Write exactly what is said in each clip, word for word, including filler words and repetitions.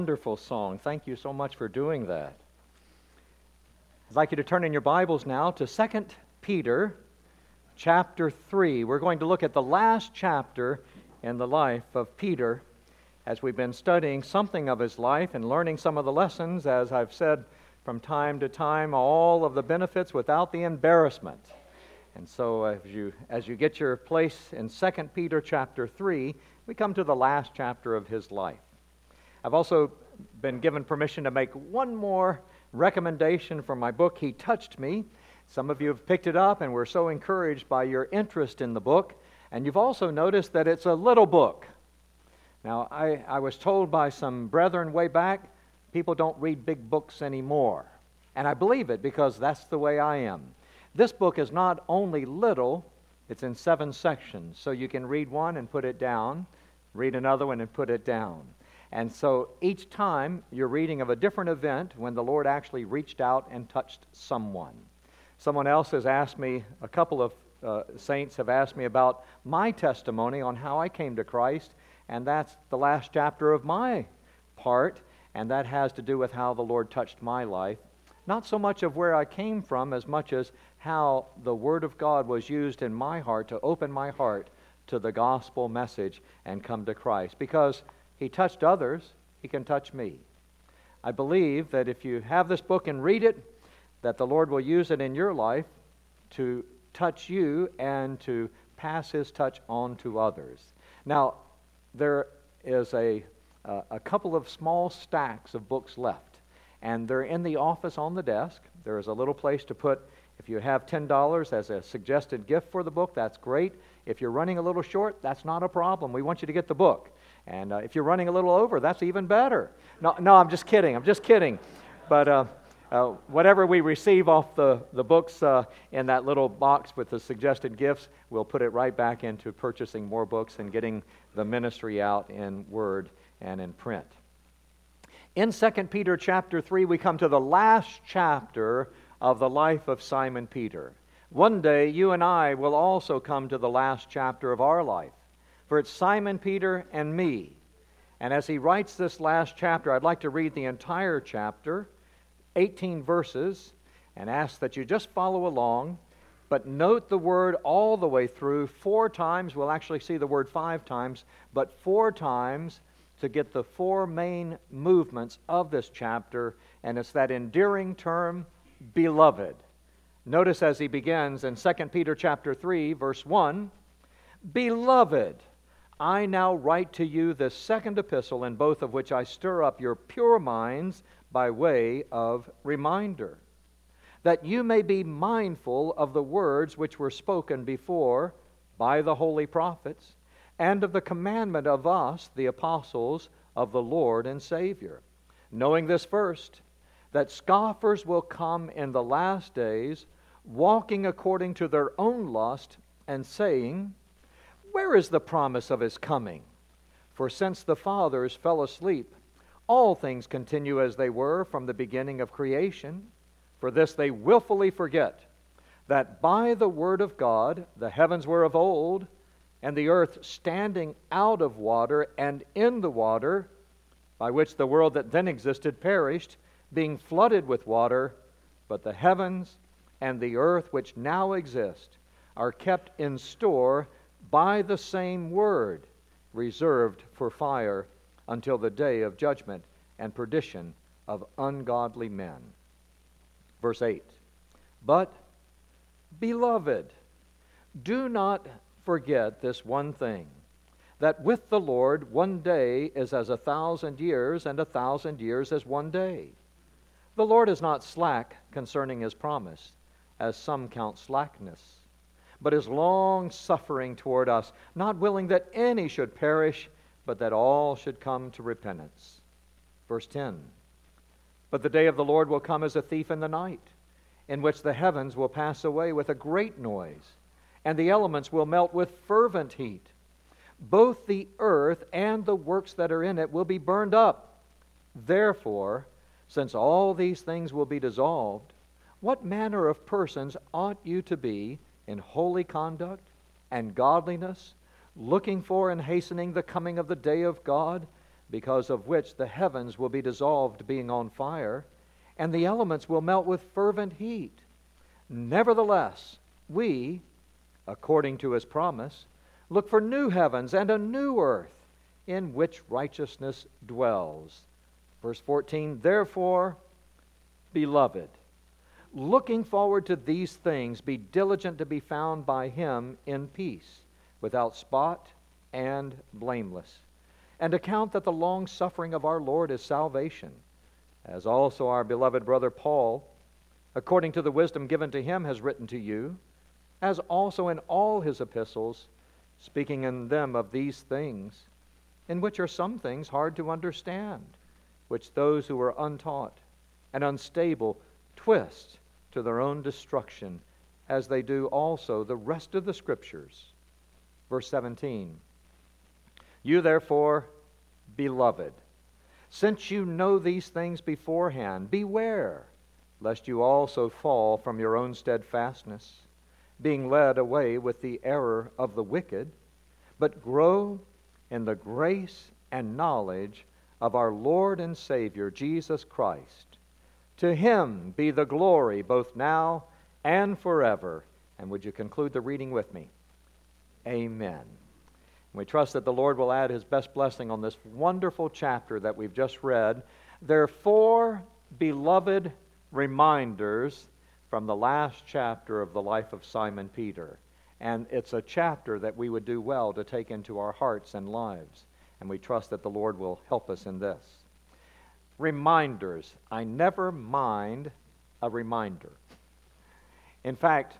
Wonderful song. Thank you so much for doing that. I'd like you to turn in your Bibles now to Second Peter chapter three. We're going to look at the last chapter in the life of Peter as we've been studying something of his life and learning some of the lessons, as I've said from time to time, all of the benefits without the embarrassment. And so as you as you get your place in Second Peter chapter three, we come to the last chapter of his life. I've also been given permission to make one more recommendation from my book, He Touched Me. Some of you have picked it up, and we're so encouraged by your interest in the book. And you've also noticed that it's a little book. Now, I, I was told by some brethren way back, people don't read big books anymore. And I believe it, because that's the way I am. This book is not only little, it's in seven sections. So you can read one and put it down, read another one and put it down. And so each time you're reading of a different event when the Lord actually reached out and touched someone. Someone else has asked me, a couple of uh, saints have asked me about my testimony on how I came to Christ, and that's the last chapter of my part, and that has to do with how the Lord touched my life. Not so much of where I came from as much as how the Word of God was used in my heart to open my heart to the gospel message and come to Christ. Because He touched others, He can touch me. I believe that if you have this book and read it, that the Lord will use it in your life to touch you and to pass His touch on to others. Now, there is a, uh, a couple of small stacks of books left, and they're in the office on the desk. There is a little place to put, if you have ten dollars as a suggested gift for the book, that's great. If you're running a little short, that's not a problem. We want you to get the book. And uh, if you're running a little over, that's even better. No, no, I'm just kidding. I'm just kidding. But uh, uh, whatever we receive off the, the books uh, in that little box with the suggested gifts, we'll put it right back into purchasing more books and getting the ministry out in word and in print. In Second Peter chapter three, we come to the last chapter of the life of Simon Peter. One day, you and I will also come to the last chapter of our life. For it's Simon Peter and me. And as he writes this last chapter, I'd like to read the entire chapter, eighteen verses, and ask that you just follow along, but note the word all the way through four times. We'll actually see the word five times, but four times to get the four main movements of this chapter, and it's that endearing term, beloved. Notice as he begins in Second Peter chapter three, verse one, Beloved, I now write to you this second epistle, in both of which I stir up your pure minds by way of reminder, that you may be mindful of the words which were spoken before by the holy prophets, and of the commandment of us, the apostles of the Lord and Savior, knowing this first, that scoffers will come in the last days, walking according to their own lust, and saying, Where is the promise of His coming? For since the fathers fell asleep, all things continue as they were from the beginning of creation. For this they willfully forget, that by the word of God the heavens were of old, and the earth standing out of water and in the water, by which the world that then existed perished, being flooded with water, but the heavens and the earth which now exist are kept in store by the same word, reserved for fire until the day of judgment and perdition of ungodly men. Verse eight, But, beloved, do not forget this one thing, that with the Lord one day is as a thousand years, and a thousand years as one day. The Lord is not slack concerning His promise, as some count slackness, but is long-suffering toward us, not willing that any should perish, but that all should come to repentance. Verse ten, But the day of the Lord will come as a thief in the night, in which the heavens will pass away with a great noise, and the elements will melt with fervent heat. Both the earth and the works that are in it will be burned up. Therefore, since all these things will be dissolved, what manner of persons ought you to be in holy conduct and godliness, looking for and hastening the coming of the day of God, because of which the heavens will be dissolved, being on fire, and the elements will melt with fervent heat. Nevertheless, we, according to his promise, look for new heavens and a new earth, in which righteousness dwells. Verse fourteen, therefore, beloved, looking forward to these things, be diligent to be found by him in peace, without spot and blameless. And account that the long suffering of our Lord is salvation, as also our beloved brother Paul, according to the wisdom given to him, has written to you, as also in all his epistles, speaking in them of these things, in which are some things hard to understand, which those who are untaught and unstable twist to their own destruction, as they do also the rest of the Scriptures. Verse seventeen, you therefore, beloved, since you know these things beforehand, beware, lest you also fall from your own steadfastness, being led away with the error of the wicked, but grow in the grace and knowledge of our Lord and Savior, Jesus Christ. To him be the glory both now and forever. And would you conclude the reading with me? Amen. We trust that the Lord will add his best blessing on this wonderful chapter that we've just read. There are four beloved reminders from the last chapter of the life of Simon Peter. And it's a chapter that we would do well to take into our hearts and lives. And we trust that the Lord will help us in this. Reminders. I never mind a reminder. In fact,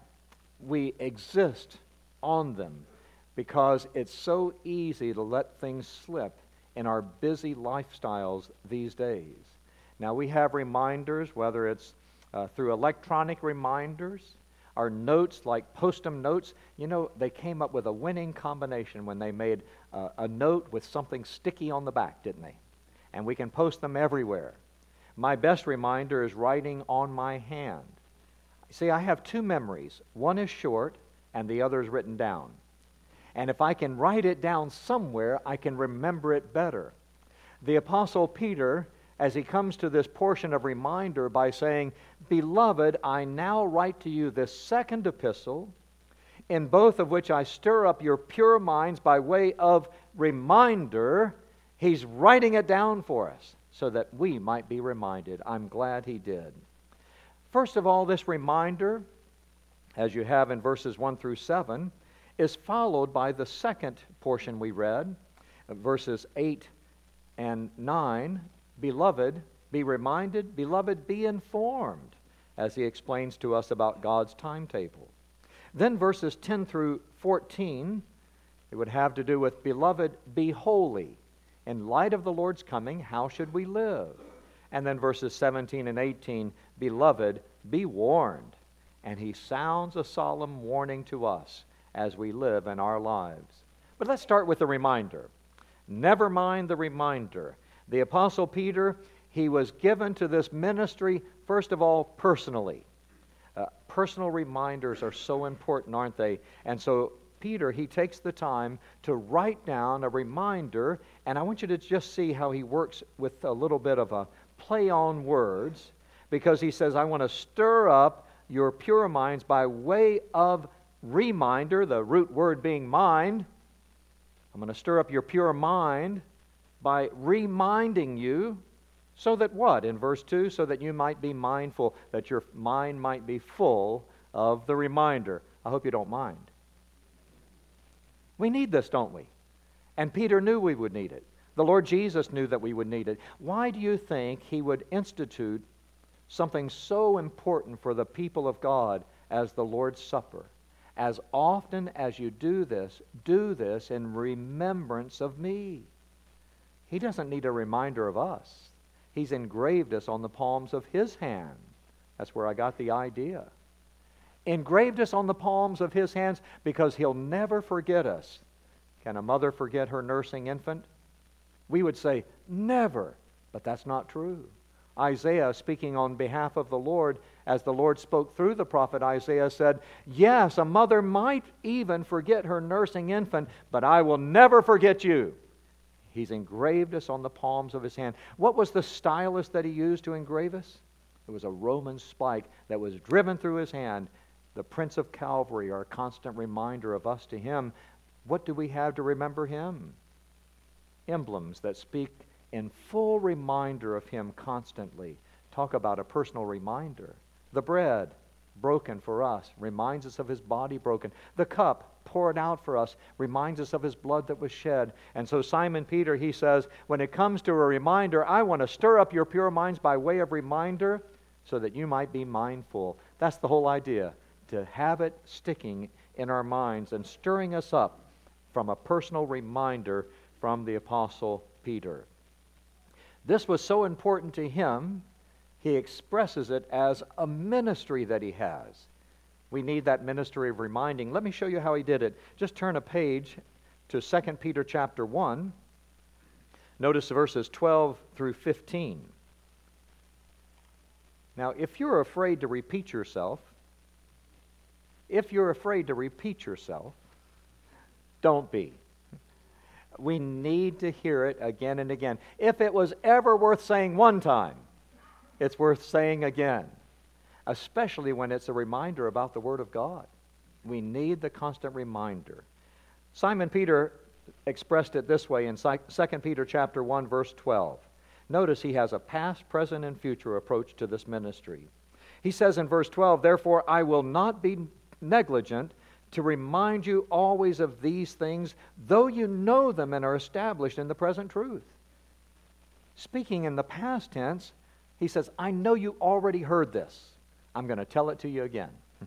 we exist on them because it's so easy to let things slip in our busy lifestyles these days. Now, we have reminders, whether it's uh, through electronic reminders, our notes like Postum notes. You know, they came up with a winning combination when they made uh, a note with something sticky on the back, didn't they? And we can post them everywhere. My best reminder is writing on my hand. See, I have two memories. One is short, and the other is written down. And if I can write it down somewhere, I can remember it better. The Apostle Peter, as he comes to this portion of reminder by saying, Beloved, I now write to you this second epistle, in both of which I stir up your pure minds by way of reminder. He's writing it down for us so that we might be reminded. I'm glad he did. First of all, this reminder, as you have in verses one through seven, is followed by the second portion we read, verses eight and nine. Beloved, be reminded. Beloved, be informed, as he explains to us about God's timetable. Then verses ten through fourteen, it would have to do with, Beloved, be holy. In light of the Lord's coming, how should we live? And then verses seventeen and eighteen, Beloved, be warned. And he sounds a solemn warning to us as we live in our lives. But let's start with the reminder. Never mind the reminder. The Apostle Peter, he was given to this ministry, first of all, personally. Uh, personal reminders are so important, aren't they? And so Peter, he takes the time to write down a reminder, and I want you to just see how he works with a little bit of a play on words, because he says, I want to stir up your pure minds by way of reminder, the root word being mind. I'm going to stir up your pure mind by reminding you, so that what? In verse two, so that you might be mindful, that your mind might be full of the reminder. I hope you don't mind. We need this, don't we? And Peter knew we would need it. The Lord Jesus knew that we would need it. Why do you think he would institute something so important for the people of God as the Lord's Supper? As often as you do this, do this in remembrance of me. He doesn't need a reminder of us. He's engraved us on the palms of his hand. That's where I got the idea. Engraved us on the palms of his hands because he'll never forget us. Can a mother forget her nursing infant? We would say, never. But that's not true. Isaiah, speaking on behalf of the Lord, as the Lord spoke through the prophet Isaiah, said, yes, a mother might even forget her nursing infant, but I will never forget you. He's engraved us on the palms of his hand. What was the stylus that he used to engrave us? It was a Roman spike that was driven through his hand. The Prince of Calvary, our constant reminder of us to him. What do we have to remember him? Emblems that speak in full reminder of him constantly. Talk about a personal reminder. The bread, broken for us, reminds us of his body broken. The cup, poured out for us, reminds us of his blood that was shed. And so Simon Peter, he says, when it comes to a reminder, I want to stir up your pure minds by way of reminder so that you might be mindful. That's the whole idea, to have it sticking in our minds and stirring us up from a personal reminder from the Apostle Peter. This was so important to him, he expresses it as a ministry that he has. We need that ministry of reminding. Let me show you how he did it. Just turn a page to Second Peter chapter one. Notice verses twelve through fifteen. Now, if you're afraid to repeat yourself, if you're afraid to repeat yourself, don't be. We need to hear it again and again. If it was ever worth saying one time, it's worth saying again, especially when it's a reminder about the Word of God. We need the constant reminder. Simon Peter expressed it this way in Second Peter chapter one, verse twelve. Notice he has a past, present, and future approach to this ministry. He says in verse twelve, therefore I will not be negligent to remind you always of these things, though you know them and are established in the present truth. Speaking in the past tense, he says, I know you already heard this. I'm going to tell it to you again.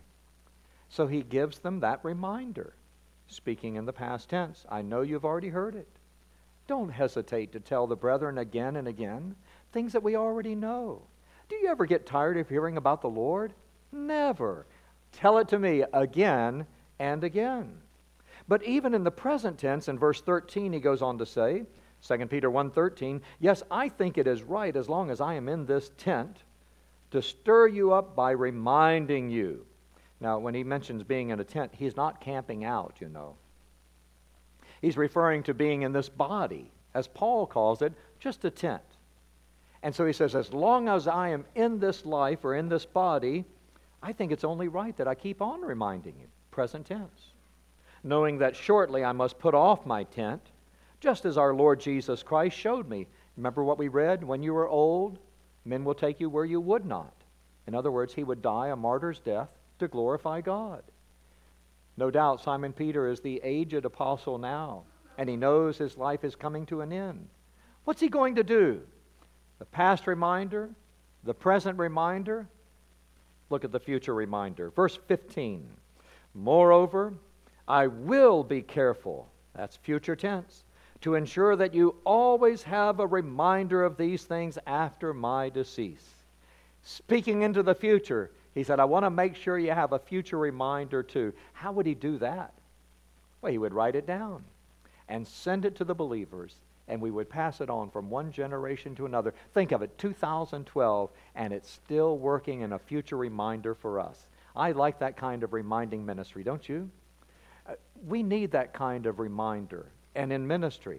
So he gives them that reminder. Speaking in the past tense, I know you've already heard it. Don't hesitate to tell the brethren again and again things that we already know. Do you ever get tired of hearing about the Lord? Never. Tell it to me again and again. But even in the present tense, in verse thirteen, he goes on to say, Second Peter one thirteen, yes, I think it is right, as long as I am in this tent, to stir you up by reminding you. Now, when he mentions being in a tent, he's not camping out, you know. He's referring to being in this body, as Paul calls it, just a tent. And so he says, as long as I am in this life or in this body, I think it's only right that I keep on reminding you, present tense, knowing that shortly I must put off my tent, just as our Lord Jesus Christ showed me. Remember what we read? When you are old, men will take you where you would not. In other words, he would die a martyr's death to glorify God. No doubt Simon Peter is the aged apostle now, and he knows his life is coming to an end. What's he going to do? The past reminder, the present reminder. Look at the future reminder. Verse fifteen. Moreover, I will be careful, that's future tense, to ensure that you always have a reminder of these things after my decease. Speaking into the future, he said, I want to make sure you have a future reminder too. How would he do that? Well, he would write it down and send it to the believers, and we would pass it on from one generation to another. Think of it, two thousand twelve, and it's still working in a future reminder for us. I like that kind of reminding ministry, don't you? Uh, we need that kind of reminder. And in ministry,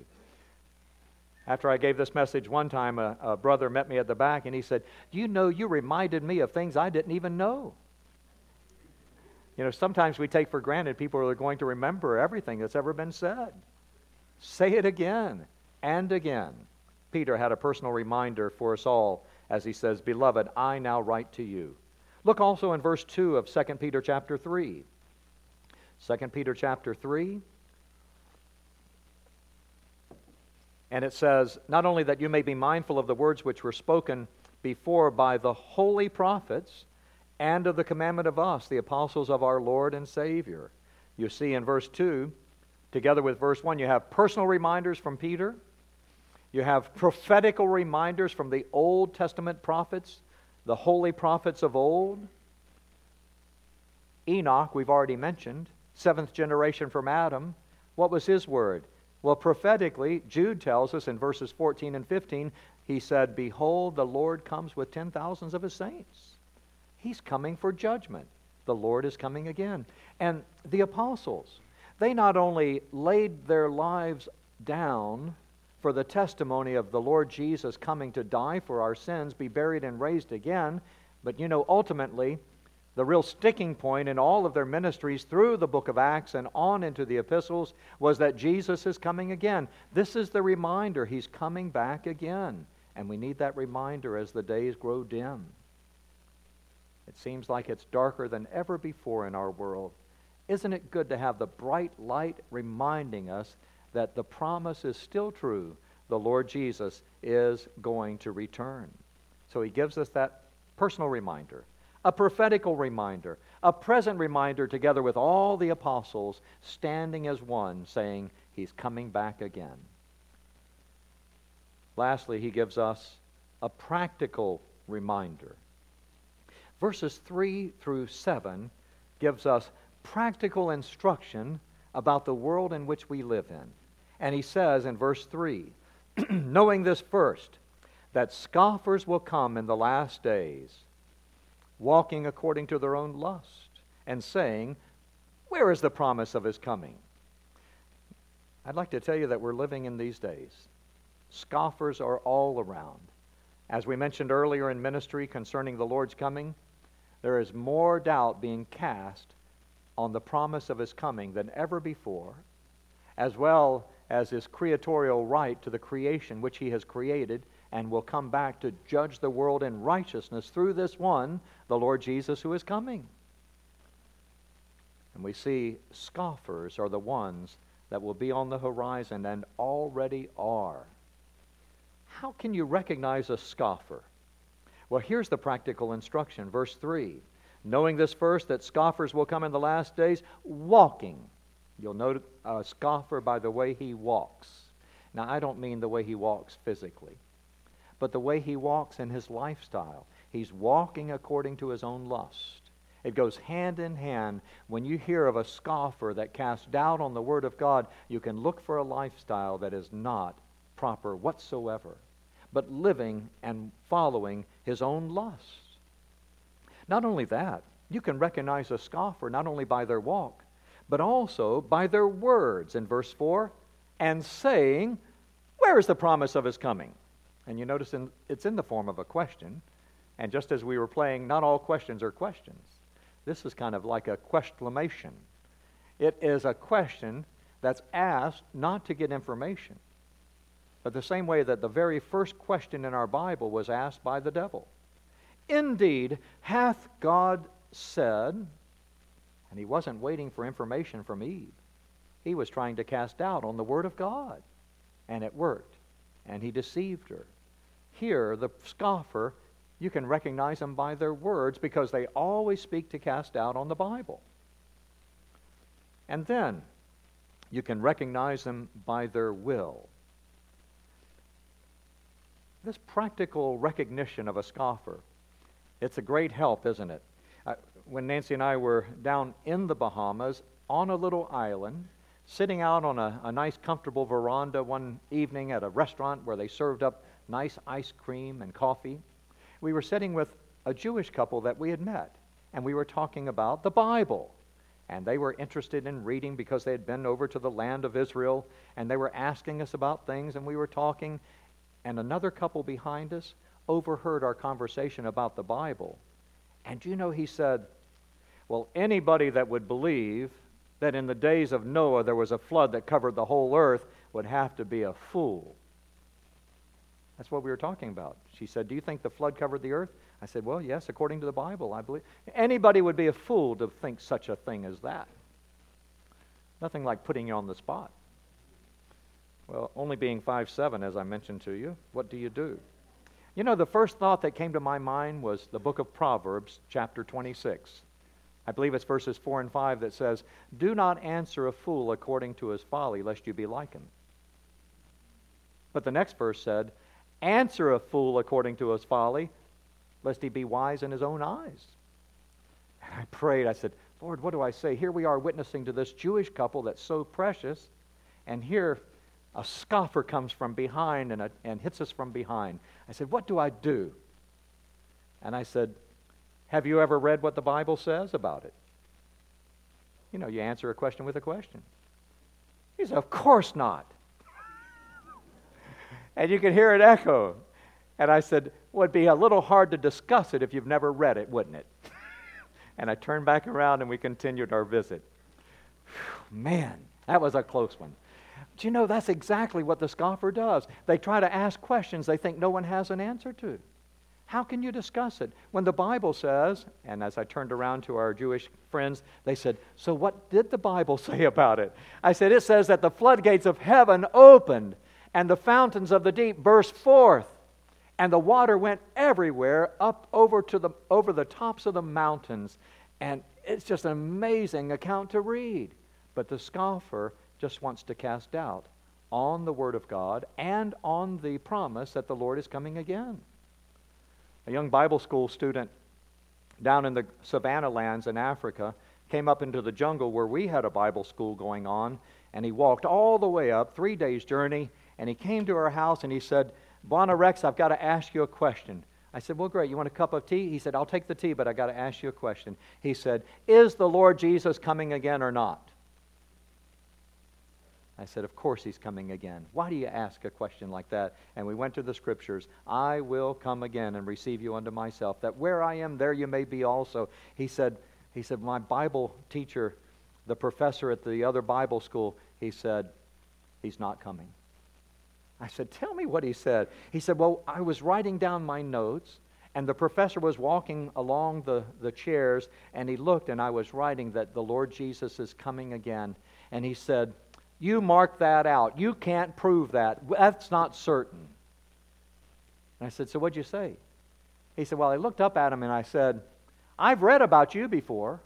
after I gave this message one time, a, a brother met me at the back and he said, do you know, you reminded me of things I didn't even know. You know, sometimes we take for granted people are going to remember everything that's ever been said. Say it again and again. Peter had a personal reminder for us all as he says, Beloved, I now write to you. Look also in verse two of Second Peter chapter three. Second Peter chapter three. And it says, not only that you may be mindful of the words which were spoken before by the holy prophets, and of the commandment of us, the apostles of our Lord and Savior. You see in verse two, together with verse one, you have personal reminders from Peter. You have prophetical reminders from the Old Testament prophets, the holy prophets of old. Enoch, we've already mentioned, seventh generation from Adam. What was his word? Well, prophetically, Jude tells us in verses fourteen and fifteen, he said, Behold, the Lord comes with ten thousands of his saints. He's coming for judgment. The Lord is coming again. And the apostles, they not only laid their lives down for the testimony of the Lord Jesus coming to die for our sins, be buried and raised again. But you know, ultimately, the real sticking point in all of their ministries through the book of Acts and on into the epistles was that Jesus is coming again. This is the reminder. He's coming back again. And we need that reminder as the days grow dim. It seems like it's darker than ever before in our world. Isn't it good to have the bright light reminding us that the promise is still true? The Lord Jesus is going to return. So he gives us that personal reminder, a prophetical reminder, a present reminder together with all the apostles standing as one, saying he's coming back again. Lastly, he gives us a practical reminder. Verses three through seven gives us practical instruction about the world in which we live in. And he says in verse three, knowing this first, that scoffers will come in the last days, walking according to their own lust, and saying, where is the promise of his coming? I'd like to tell you that we're living in these days. Scoffers are all around. As we mentioned earlier in ministry concerning the Lord's coming, there is more doubt being cast on the promise of his coming than ever before, as well as his creatorial right to the creation which he has created and will come back to judge the world in righteousness through this one, the Lord Jesus, who is coming. And we see scoffers are the ones that will be on the horizon and already are. How can you recognize a scoffer? Well, here's the practical instruction. Verse three, knowing this first, that scoffers will come in the last days, walking. You'll note a scoffer by the way he walks. Now, I don't mean the way he walks physically, but the way he walks in his lifestyle. He's walking according to his own lust. It goes hand in hand. When you hear of a scoffer that casts doubt on the Word of God, you can look for a lifestyle that is not proper whatsoever, but living and following his own lust. Not only that, you can recognize a scoffer not only by their walk, but also by their words in verse four, and saying, where is the promise of his coming? And you notice in, it's in the form of a question. And just as we were playing, not all questions are questions. This is kind of like a questionation. It is a question that's asked not to get information, but the same way that the very first question in our Bible was asked by the devil. Indeed, hath God said, and he wasn't waiting for information from Eve. He was trying to cast doubt on the Word of God, and it worked, and he deceived her. Here, the scoffer, you can recognize them by their words because they always speak to cast doubt on the Bible. And then, you can recognize them by their will. This practical recognition of a scoffer, it's a great help, isn't it? Uh, when Nancy and I were down in the Bahamas on a little island, sitting out on a, a nice comfortable veranda one evening at a restaurant where they served up nice ice cream and coffee, we were sitting with a Jewish couple that we had met, and we were talking about the Bible. And they were interested in reading because they had been over to the land of Israel, and they were asking us about things, and we were talking. And another couple behind us overheard our conversation about the Bible. And you know, he said, well, anybody that would believe that in the days of Noah there was a flood that covered the whole earth would have to be a fool. That's what we were talking about. She said, do you think the flood covered the earth? I said, well, yes, according to the Bible, I believe. Anybody would be a fool to think such a thing as that. Nothing like putting you on the spot. Well, only being five seven, as I mentioned to you, what do you do? You know, the first thought that came to my mind was the book of Proverbs, chapter twenty-six. I believe it's verses four and five that says, do not answer a fool according to his folly, lest you be like him. But the next verse said, answer a fool according to his folly, lest he be wise in his own eyes. And I prayed, I said, Lord, what do I say? Here we are witnessing to this Jewish couple that's so precious, and here a scoffer comes from behind and, a, and hits us from behind. I said, what do I do? And I said, have you ever read what the Bible says about it? You know, you answer a question with a question. He said, of course not. And you could hear it echo. And I said, well, it'd be a little hard to discuss it if you've never read it, wouldn't it? And I turned back around and we continued our visit. Whew, man, that was a close one. But you know, that's exactly what the scoffer does. They try to ask questions they think no one has an answer to. How can you discuss it? When the Bible says, and as I turned around to our Jewish friends, they said, so what did the Bible say about it? I said, it says that the floodgates of heaven opened and the fountains of the deep burst forth and the water went everywhere up over to the over the tops of the mountains. And it's just an amazing account to read. But the scoffer just wants to cast doubt on the Word of God and on the promise that the Lord is coming again. A young Bible school student down in the Savannah lands in Africa came up into the jungle where we had a Bible school going on, and he walked all the way up, three days' journey, and he came to our house and he said, Bwana Rex, I've got to ask you a question. I said, well, great, you want a cup of tea? He said, I'll take the tea, but I've got to ask you a question. He said, is the Lord Jesus coming again or not? I said, of course he's coming again. Why do you ask a question like that? And we went to the Scriptures. I will come again and receive you unto myself, that where I am, there you may be also. He said, he said, my Bible teacher, the professor at the other Bible school, he said, he's not coming. I said, tell me what he said. He said, well, I was writing down my notes, and the professor was walking along the, the chairs, and he looked, and I was writing that the Lord Jesus is coming again. And he said, you mark that out. You can't prove that. That's not certain. And I said, so what'd you say? He said, well, I looked up at him and I said, I've read about you before.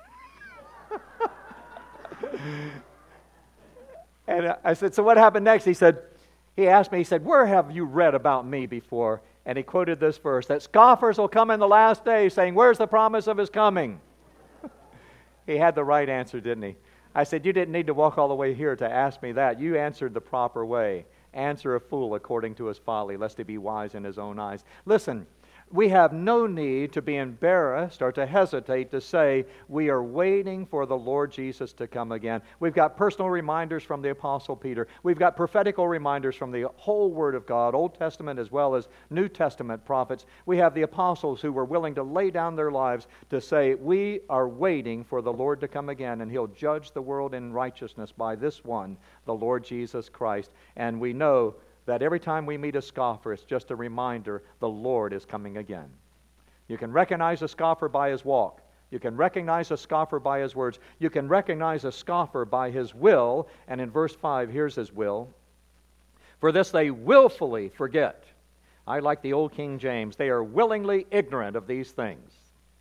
And I said, so what happened next? He said, he asked me, he said, where have you read about me before? And he quoted this verse, that scoffers will come in the last days saying, where's the promise of his coming? He had the right answer, didn't he? I said, you didn't need to walk all the way here to ask me that. You answered the proper way. Answer a fool according to his folly, lest he be wise in his own eyes. Listen, we have no need to be embarrassed or to hesitate to say we are waiting for the Lord Jesus to come again. We've got personal reminders from the Apostle Peter. We've got prophetical reminders from the whole Word of God, Old Testament as well as New Testament prophets. We have the apostles who were willing to lay down their lives to say we are waiting for the Lord to come again, and He'll judge the world in righteousness by this one, the Lord Jesus Christ. And we know that every time we meet a scoffer, it's just a reminder the Lord is coming again. You can recognize a scoffer by his walk. You can recognize a scoffer by his words. You can recognize a scoffer by his will. And in verse five, here's his will. For this they willfully forget. I like the old King James. They are willingly ignorant of these things.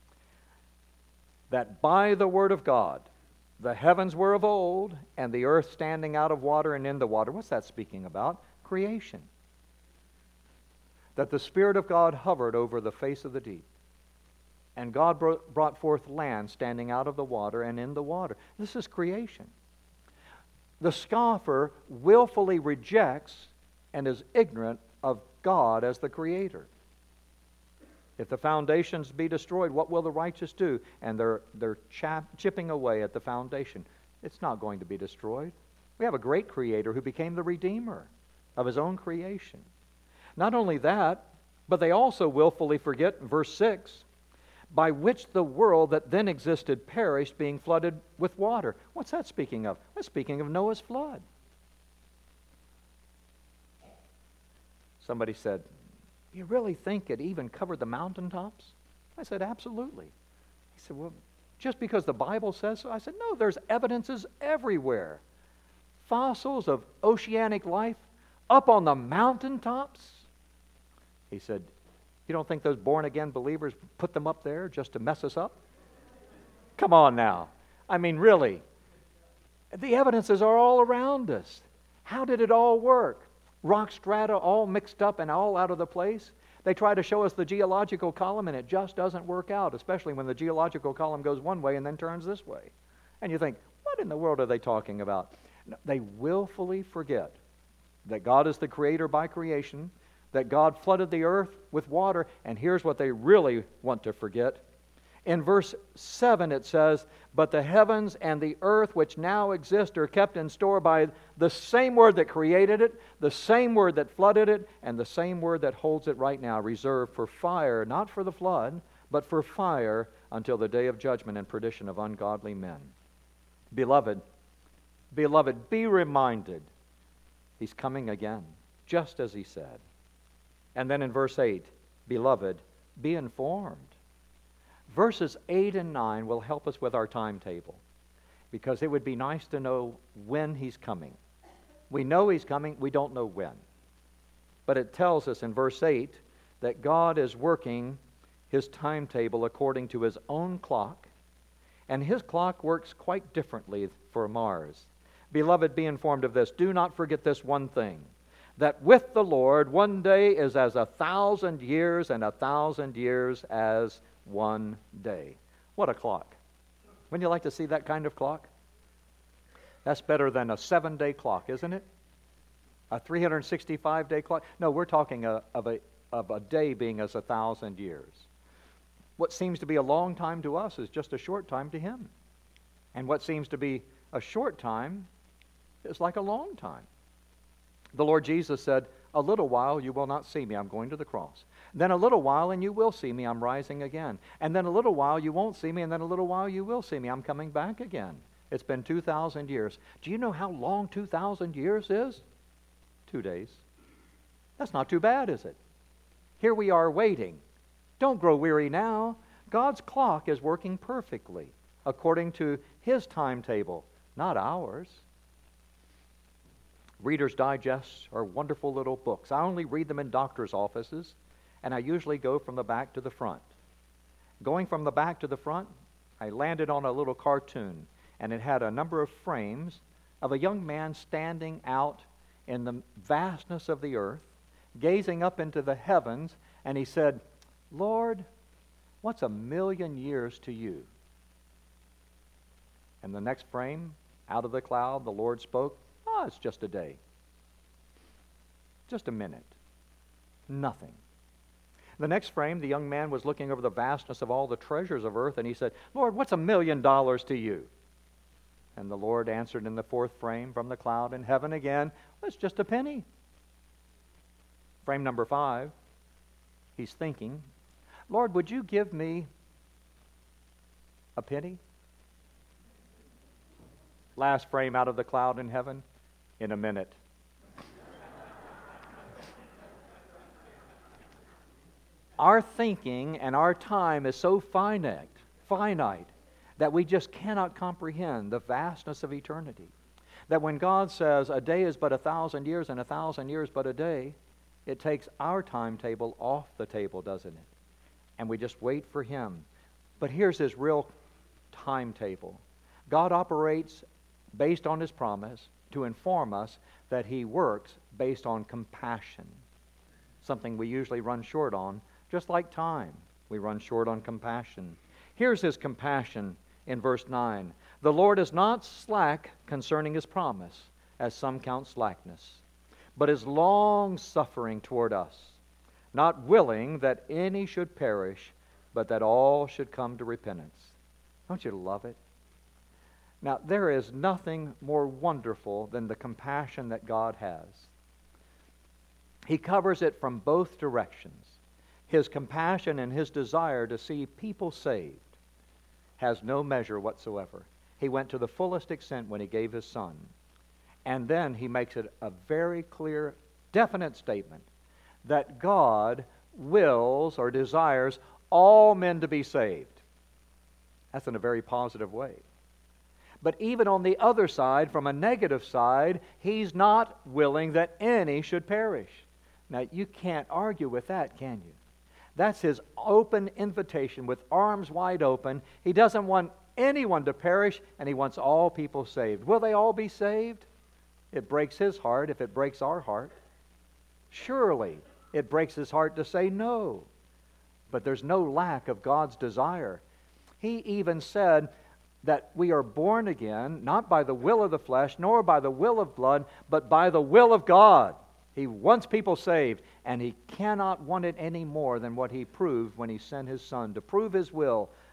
That by the word of God, the heavens were of old, and the earth standing out of water and in the water. What's that speaking about? Creation. That the Spirit of God hovered over the face of the deep. And God brought forth land standing out of the water and in the water. This is creation. The scoffer willfully rejects and is ignorant of God as the Creator. If the foundations be destroyed, what will the righteous do? And they're, they're chap, chipping away at the foundation. It's not going to be destroyed. We have a great Creator who became the Redeemer of His own creation. Not only that, but they also willfully forget, verse six, by which the world that then existed perished, being flooded with water. What's that speaking of? That's speaking of Noah's flood. Somebody said, you really think it even covered the mountaintops? I said, absolutely. He said, well, just because the Bible says so? I said, no, there's evidences everywhere. Fossils of oceanic life up on the mountaintops? He said, you don't think those born-again believers put them up there just to mess us up? Come on now. I mean, really. The evidences are all around us. How did it all work? Rock strata all mixed up and all out of the place? They try to show us the geological column, and it just doesn't work out, especially when the geological column goes one way and then turns this way. And you think, what in the world are they talking about? No, they willfully forget that God is the Creator by creation, that God flooded the earth with water, and here's what they really want to forget. In verse seven it says, "But the heavens and the earth which now exist are kept in store by the same word that created it, the same word that flooded it, and the same word that holds it right now, reserved for fire, not for the flood, but for fire until the day of judgment and perdition of ungodly men." Beloved, beloved, be reminded, He's coming again, just as He said. And then in verse eight, "Beloved, be informed." Verses eight and nine will help us with our timetable, because it would be nice to know when He's coming. We know He's coming, we don't know when. But it tells us in verse eight that God is working His timetable according to His own clock, and His clock works quite differently for Mars. "Beloved, be informed of this. Do not forget this one thing, that with the Lord one day is as a thousand years, and a thousand years as one day." What a clock. Wouldn't you like to see that kind of clock? That's better than a seven-day clock, isn't it? A three hundred sixty-five day clock? No, we're talking a, of, a, of a day being as a thousand years. What seems to be a long time to us is just a short time to Him. And what seems to be a short time is like a long time. The Lord Jesus said, "A little while you will not see me, I'm going to the cross. Then a little while and you will see me, I'm rising again. And then a little while you won't see me, and then a little while you will see me, I'm coming back again." It's been two thousand years. Do you know how long two thousand years is? Two days. That's not too bad, is it? Here we are waiting. Don't grow weary now. God's clock is working perfectly according to His timetable, not ours. Reader's Digests are wonderful little books. I only read them in doctor's offices, and I usually go from the back to the front. Going from the back to the front, I landed on a little cartoon, and it had a number of frames of a young man standing out in the vastness of the earth, gazing up into the heavens, and he said, "Lord, what's a million years to you?" And the next frame, out of the cloud, the Lord spoke, "Oh, it's just a day. Just a minute. Nothing." The next frame, the young man was looking over the vastness of all the treasures of earth, and he said, "Lord, what's a million dollars to you?" And the Lord answered in the fourth frame from the cloud in heaven again, "Well, it's just a penny." Frame number five, he's thinking, "Lord, would you give me a penny?" Last frame out of the cloud in heaven, "In a minute." Our thinking and our time is so finite, finite that we just cannot comprehend the vastness of eternity. That when God says a day is but a thousand years and a thousand years but a day, it takes our timetable off the table, doesn't it? And we just wait for Him. But here's His real timetable. God operates based on His promise to inform us that He works based on compassion, something we usually run short on. Just like time, we run short on compassion. Here's His compassion in verse nine. "The Lord is not slack concerning His promise, as some count slackness, but is long-suffering toward us, not willing that any should perish, but that all should come to repentance." Don't you love it? Now, there is nothing more wonderful than the compassion that God has. He covers it from both directions. His compassion and His desire to see people saved has no measure whatsoever. He went to the fullest extent when He gave His Son. And then He makes it a very clear, definite statement that God wills or desires all men to be saved. That's in a very positive way. But even on the other side, from a negative side, He's not willing that any should perish. Now, you can't argue with that, can you? That's His open invitation with arms wide open. He doesn't want anyone to perish, and He wants all people saved. Will they all be saved? It breaks His heart if it breaks our heart. Surely it breaks His heart to say no. But there's no lack of God's desire. He even said that we are born again, not by the will of the flesh, nor by the will of blood, but by the will of God. He wants people saved, and He cannot want it any more than what He proved when He sent His Son to prove His will,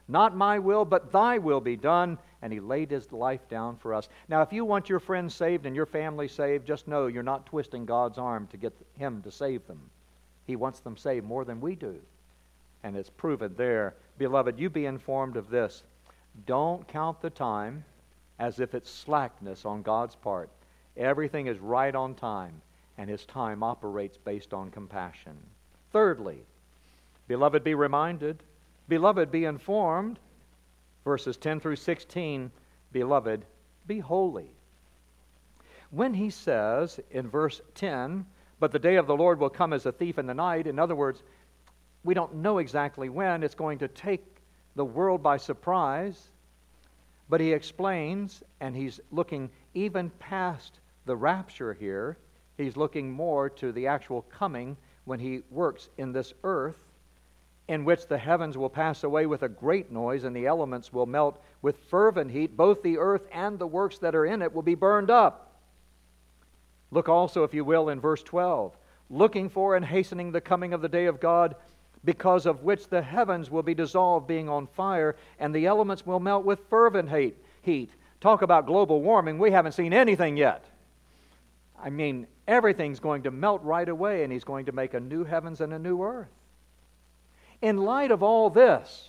Not my will, but thy will be done. And he laid his life down for us. Now, if you want your friends saved and your family saved, just know you're not twisting God's arm to get him to save them. He wants them saved more than we do. And it's proven there. Beloved, you be informed of this. Don't count the time as if it's slackness on God's part. Everything is right on time, and his time operates based on compassion. Thirdly, beloved, be reminded. Beloved, be informed. Verses ten through sixteen, beloved, be holy. When he says in verse ten, but the day of the Lord will come as a thief in the night, in other words, we don't know exactly when. It's going to take the world by surprise. But he explains, and he's looking even past the rapture here. He's looking more to the actual coming when he works in this earth, in which the heavens will pass away with a great noise, and the elements will melt with fervent heat. Both the earth and the works that are in it will be burned up. Look also, if you will, in verse twelve. Looking for and hastening the coming of the day of God, because of which the heavens will be dissolved, being on fire, and the elements will melt with fervent heat. Heat. Talk about global warming. We haven't seen anything yet. I mean, everything's going to melt right away, and he's going to make a new heavens and a new earth. In light of all this,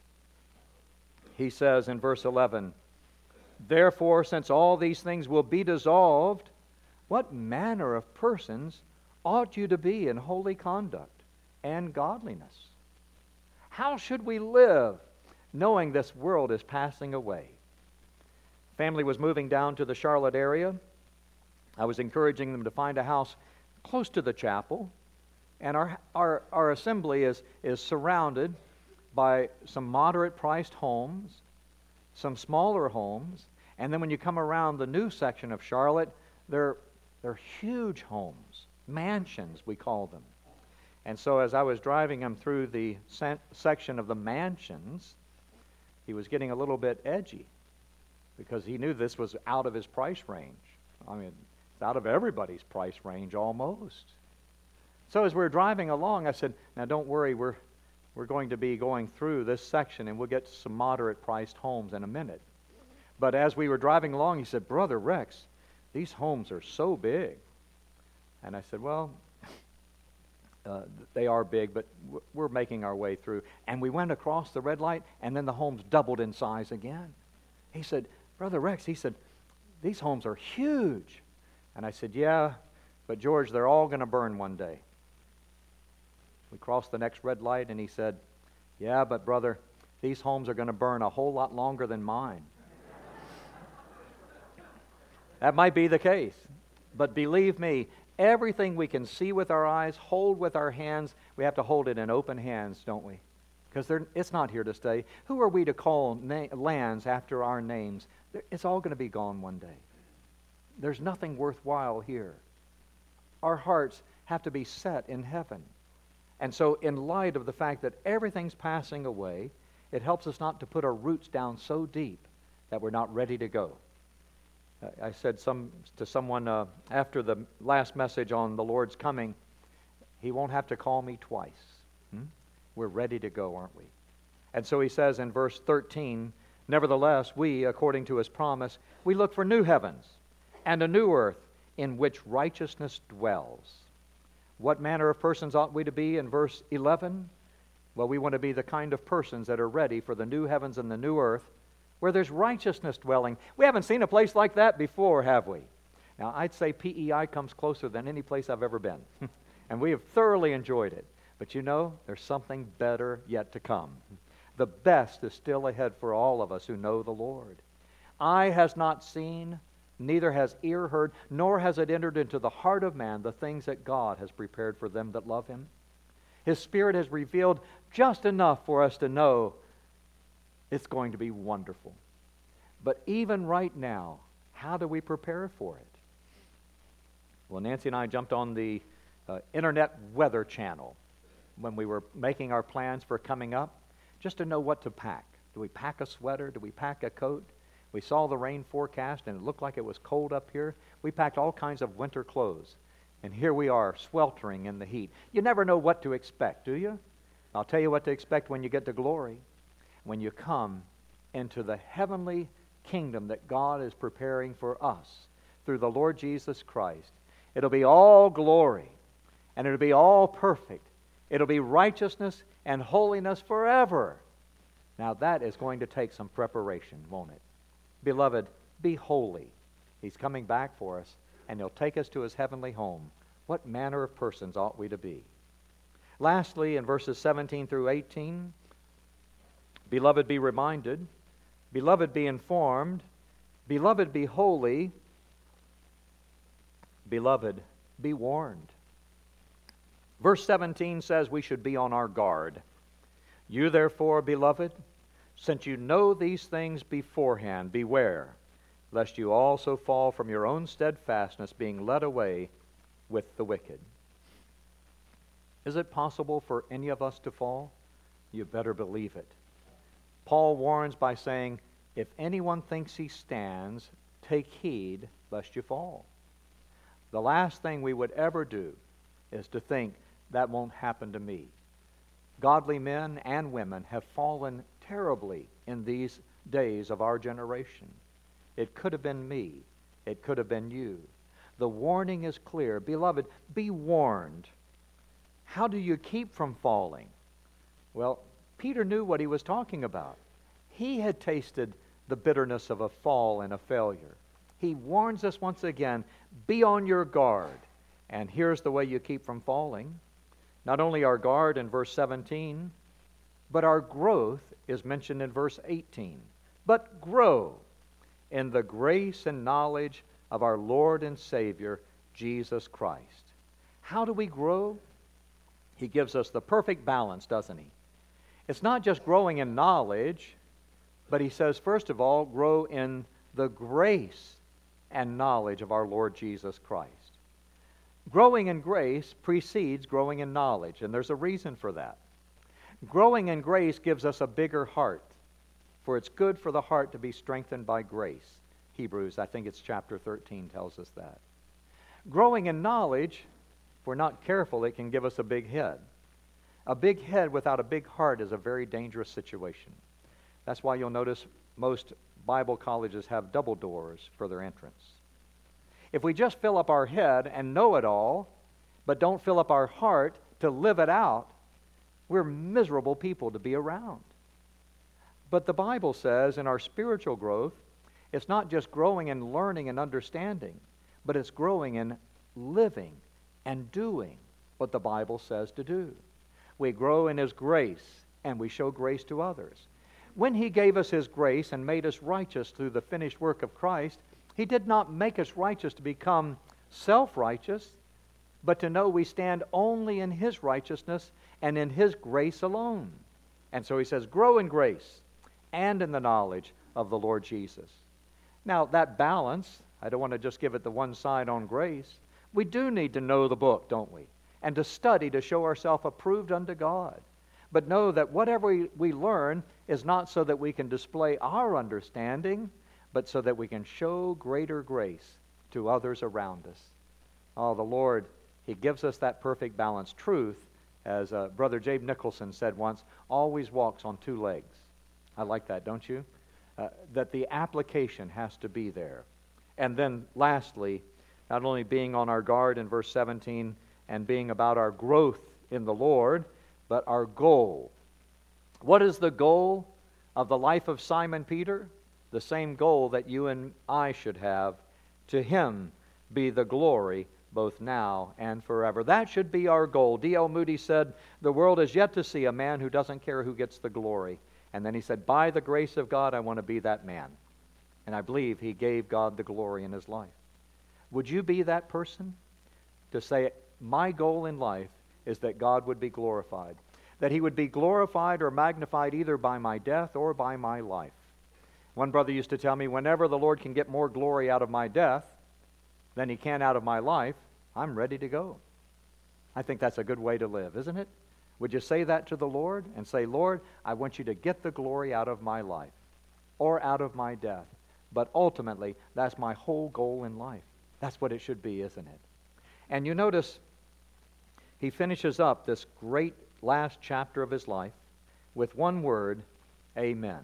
he says in verse eleven, therefore, since all these things will be dissolved, what manner of persons ought you to be in holy conduct and godliness? How should we live, knowing this world is passing away? Family was moving down to the Charlotte area. I was encouraging them to find a house close to the chapel. And our, our, our assembly is, is surrounded by some moderate-priced homes, some smaller homes, and then when you come around the new section of Charlotte, they're, they're huge homes, mansions we call them. And so as I was driving him through the se- section of the mansions, he was getting a little bit edgy because he knew this was out of his price range. I mean, it's out of everybody's price range almost. So as we were driving along, I said, now don't worry, we're, we're going to be going through this section, and we'll get to some moderate-priced homes in a minute. But as we were driving along, he said, Brother Rex, these homes are so big. And I said, well, uh, they are big, but we're making our way through. And we went across the red light, and then the homes doubled in size again. He said, Brother Rex, he said, these homes are huge. And I said, yeah, but George, they're all going to burn one day. We crossed the next red light, and he said, yeah, but brother, these homes are going to burn a whole lot longer than mine. That might be the case. But believe me, everything we can see with our eyes, hold with our hands, we have to hold it in open hands, don't we? Because it's not here to stay. Who are we to call na- lands after our names? It's all going to be gone one day. There's nothing worthwhile here. Our hearts have to be set in heaven. And so in light of the fact that everything's passing away, it helps us not to put our roots down so deep that we're not ready to go. I said some to someone uh, after the last message on the Lord's coming, he won't have to call me twice. Hmm? We're ready to go, aren't we? And so he says in verse thirteen, nevertheless, we, according to his promise, we look for new heavens and a new earth in which righteousness dwells. What manner of persons ought we to be in verse eleven? Well, we want to be the kind of persons that are ready for the new heavens and the new earth where there's righteousness dwelling. We haven't seen a place like that before, have we? Now, I'd say P E I comes closer than any place I've ever been. And we have thoroughly enjoyed it. But you know, there's something better yet to come. The best is still ahead for all of us who know the Lord. Eye has not seen, neither has ear heard, nor has it entered into the heart of man the things that God has prepared for them that love him. His Spirit has revealed just enough for us to know it's going to be wonderful. But even right now, how do we prepare for it? Well, Nancy and I jumped on the uh, Internet Weather Channel when we were making our plans for coming up, just to know what to pack. Do we pack a sweater? Do we pack a coat? We saw the rain forecast, and it looked like it was cold up here. We packed all kinds of winter clothes. And here we are, sweltering in the heat. You never know what to expect, do you? I'll tell you what to expect when you get to glory. when you come into the heavenly kingdom that God is preparing for us through the Lord Jesus Christ. It'll be all glory, and it'll be all perfect. It'll be righteousness and holiness forever. Now that is going to take some preparation, won't it? Beloved, be holy. He's coming back for us, and He'll take us to His heavenly home. What manner of persons ought we to be? Lastly, in verses seventeen through eighteen, beloved, be reminded. Beloved, be informed. Beloved, be holy. Beloved, be warned. Verse seventeen says we should be on our guard. You therefore, beloved, since you know these things beforehand, beware, lest you also fall from your own steadfastness, being led away with the wicked. Is it possible for any of us to fall? You better believe it. Paul warns by saying, if anyone thinks he stands, take heed lest you fall. The last thing we would ever do is to think that won't happen to me. Godly men and women have fallen terribly in these days of our generation. It could have been me. It could have been you. The warning is clear. Beloved, be warned. How do you keep from falling? Well, Peter knew what he was talking about. He had tasted the bitterness of a fall and a failure. He warns us once again, be on your guard. And here's the way you keep from falling. Not only our guard in verse seventeen, but our growth is mentioned in verse eighteen. But grow in the grace and knowledge of our Lord and Savior, Jesus Christ. How do we grow? He gives us the perfect balance, doesn't he? It's not just growing in knowledge, but he says, first of all, grow in the grace and knowledge of our Lord Jesus Christ. Growing in grace precedes growing in knowledge, and there's a reason for that. Growing in grace gives us a bigger heart, for it's good for the heart to be strengthened by grace. Hebrews, I think it's chapter thirteen, tells us that. Growing in knowledge, if we're not careful, it can give us a big head. A big head without a big heart is a very dangerous situation. That's why you'll notice most Bible colleges have double doors for their entrance. If we just fill up our head and know it all, but don't fill up our heart to live it out, we're miserable people to be around. But the Bible says in our spiritual growth, it's not just growing in learning and understanding, but it's growing in living and doing what the Bible says to do. We grow in His grace, and we show grace to others. When He gave us His grace and made us righteous through the finished work of Christ, He did not make us righteous to become self-righteous, but to know we stand only in His righteousness and in His grace alone. And so He says, grow in grace and in the knowledge of the Lord Jesus. Now, that balance, I don't want to just give it the one side on grace. We do need to know the book, don't we? And to study to show ourselves approved unto God. But know that whatever we, we learn is not so that we can display our understanding, but so that we can show greater grace to others around us. Oh, the Lord, He gives us that perfect balance. Truth, as uh, Brother Jabe Nicholson said once, always walks on two legs. I like that, don't you? Uh, that the application has to be there. And then lastly, not only being on our guard in verse seventeen and being about our growth in the Lord, but our goal. What is the goal of the life of Simon Peter? The same goal that you and I should have. To Him be the glory both now and forever. That should be our goal. D L Moody said, the world is yet to see a man who doesn't care who gets the glory. And then he said, by the grace of God, I want to be that man. And I believe he gave God the glory in his life. Would you be that person to say, my goal in life is that God would be glorified? That He would be glorified or magnified either by my death or by my life. One brother used to tell me, whenever the Lord can get more glory out of my death than He can out of my life, I'm ready to go. I think that's a good way to live, isn't it? Would you say that to the Lord and say, Lord, I want you to get the glory out of my life or out of my death. But ultimately, that's my whole goal in life. That's what it should be, isn't it? And you notice he finishes up this great last chapter of his life with one word, Amen.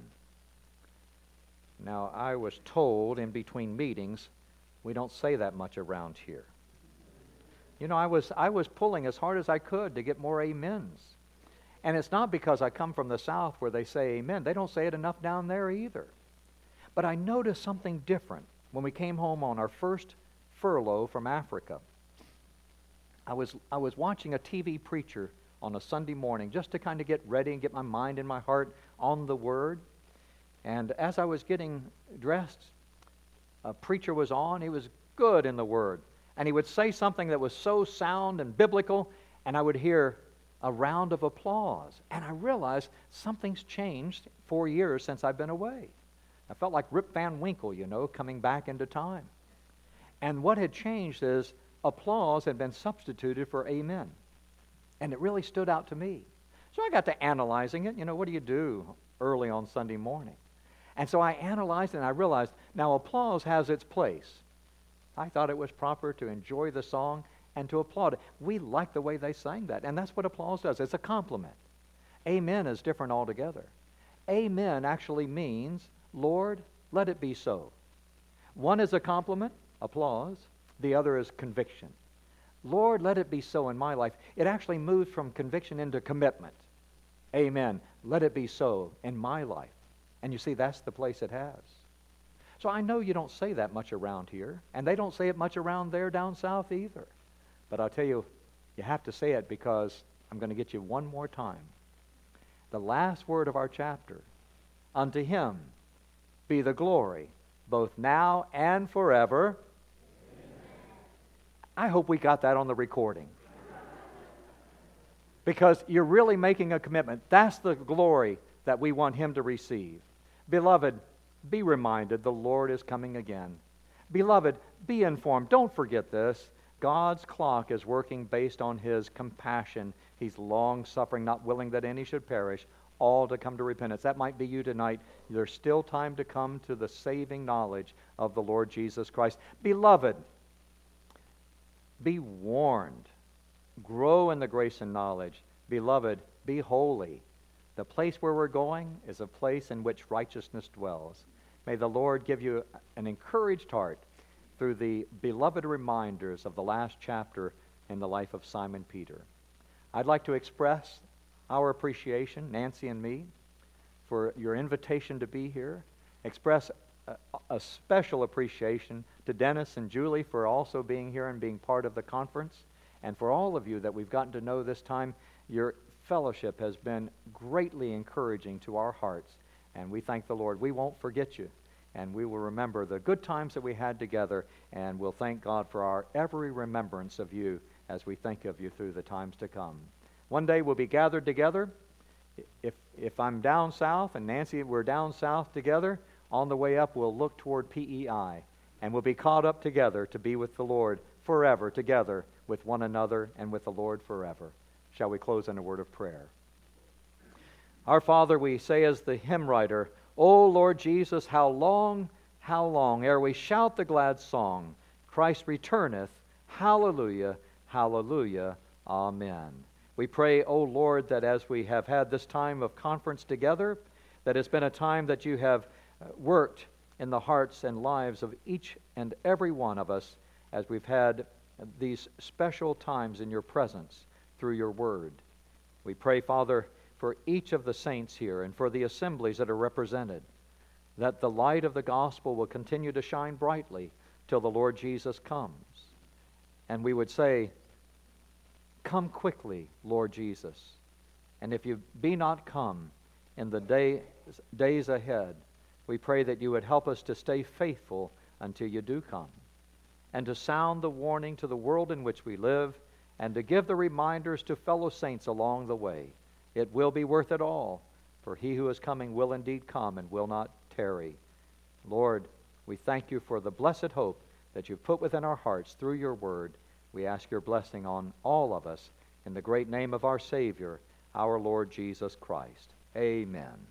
Now, I was told in between meetings, we don't say that much around here. You know, I was I was pulling as hard as I could to get more amens. And it's not because I come from the South where they say amen. They don't say it enough down there either. But I noticed something different when we came home on our first furlough from Africa. I was I was watching a T V preacher on a Sunday morning just to kind of get ready and get my mind and my heart on the Word. And as I was getting dressed, a preacher was on. He was good in the Word. And he would say something that was so sound and biblical, and I would hear a round of applause. And I realized something's changed four years since I've been away. I felt like Rip Van Winkle, you know, coming back into time. And what had changed is applause had been substituted for amen. And it really stood out to me. So I got to analyzing it. You know, what do you do early on Sunday morning? And so I analyzed it and I realized, now applause has its place. I thought it was proper to enjoy the song and to applaud it. We like the way they sang that, and that's what applause does. It's a compliment. Amen is different altogether. Amen actually means, Lord, let it be so. One is a compliment, applause. The other is conviction. Lord, let it be so in my life. It actually moves from conviction into commitment. Amen. Let it be so in my life. And you see, that's the place it has. So I know you don't say that much around here, and they don't say it much around there down south either. But I'll tell you, you have to say it because I'm going to get you one more time. The last word of our chapter, unto him be the glory, both now and forever. I hope we got that on the recording. Because you're really making a commitment. That's the glory that we want him to receive. Beloved, be reminded the Lord is coming again. Beloved, be informed. Don't forget this. God's clock is working based on his compassion. He's long-suffering, not willing that any should perish, all to come to repentance. That might be you tonight. There's still time to come to the saving knowledge of the Lord Jesus Christ. Beloved, be warned. Grow in the grace and knowledge. Beloved, be holy. The place where we're going is a place in which righteousness dwells. May the Lord give you an encouraged heart through the beloved reminders of the last chapter in the life of Simon Peter. I'd like to express our appreciation, Nancy and me, for your invitation to be here. Express a, a special appreciation to Dennis and Julie for also being here and being part of the conference. And for all of you that we've gotten to know this time, your fellowship has been greatly encouraging to our hearts. And we thank the Lord. We won't forget you. And we will remember the good times that we had together. And we'll thank God for our every remembrance of you as we think of you through the times to come. One day we'll be gathered together. If, if I'm down south and Nancy, we're down south together, on the way up we'll look toward P E I. And we'll be caught up together to be with the Lord forever, together with one another and with the Lord forever. Shall we close in a word of prayer? Our Father, we say as the hymn writer, O Lord Jesus, how long, how long, ere we shout the glad song, Christ returneth, hallelujah, hallelujah, amen. We pray, O Lord, that as we have had this time of conference together, that it's been a time that you have worked in the hearts and lives of each and every one of us as we've had these special times in your presence through your word. We pray, Father, for each of the saints here and for the assemblies that are represented, that the light of the gospel will continue to shine brightly till the Lord Jesus comes. And we would say, come quickly, Lord Jesus. And if you be not come in the day, days ahead, we pray that you would help us to stay faithful until you do come, and to sound the warning to the world in which we live, and to give the reminders to fellow saints along the way. It will be worth it all, for he who is coming will indeed come and will not tarry. Lord, we thank you for the blessed hope that you've put within our hearts through your word. We ask your blessing on all of us in the great name of our Savior, our Lord Jesus Christ. Amen.